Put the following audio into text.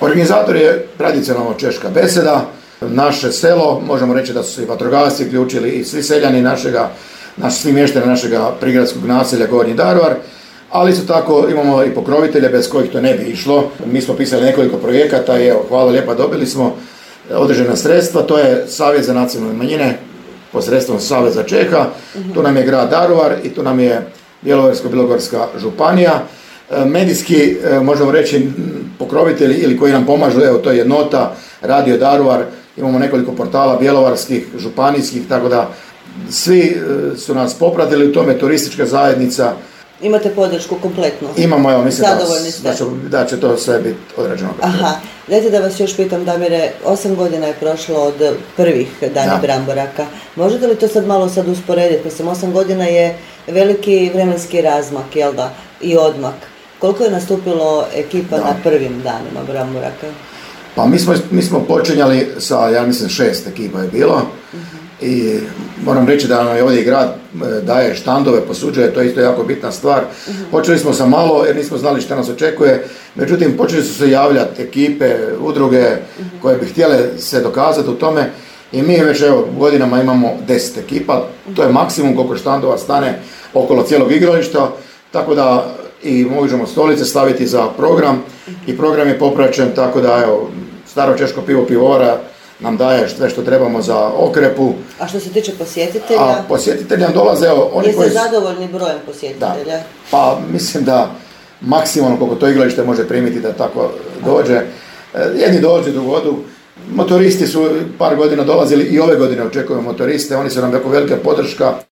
Organizator je tradicionalno češka beseda. Naše selo, možemo reći da su se i vatrogasci uključili i svi seljani svi mještani našega prigradskog naselja Gornji Daruvar, ali isto tako imamo i pokrovitelje bez kojih to ne bi išlo. Mi smo pisali nekoliko projekata i evo, hvala lijepa, dobili smo određena sredstva. To je Savjet za nacionalne manjine posredstvom Saveza Čeha, tu nam je grad Daruvar i tu nam je Bjelovarsko-bilogorska županija. Medijski, možemo reći, pokrovitelji ili koji nam pomažu, evo to je Nota, Radio Daruvar, imamo nekoliko portala bjelovarskih, županijskih, tako da svi su nas popratili u tome, turistička zajednica. Imate podršku kompletno? Imamo, evo, mislim da će to sve biti odrađeno. Aha, dajte da vas još pitam, Damire, 8 godina je prošlo od prvih dana Bramboraka. Možete li to malo usporediti? Mislim, 8 godina je veliki vremenski razmak, jel da, i odmak. Koliko je nastupilo ekipa na prvim danima Bramboraka? Pa mi smo počinjali sa, ja mislim, 6 ekipa je bilo. I moram reći da nam je ovdje grad daje štandove, posuđuje, to je isto jako bitna stvar. Počeli smo sa malo jer nismo znali šta nas očekuje, međutim počeli su se javljati ekipe, udruge koje bi htjele se dokazati u tome i mi već godinama imamo 10 ekipa, to je maksimum koliko štandova stane okolo cijelog igrališta, tako da i možemo stolice staviti za program i program je popraćen, tako da staro češko pivo pivovara nam daje sve što trebamo za okrepu. A što se tiče posjetitelja? Posjetitelji nam dolaze, Jeste zadovoljni brojem posjetitelja? Da. Pa mislim da maksimalno koliko to igralište može primiti da tako dođe. Jedni dođu, drugi odu. Motoristi su par godina dolazili i ove godine očekujemo motoriste, oni su nam jako velika podrška.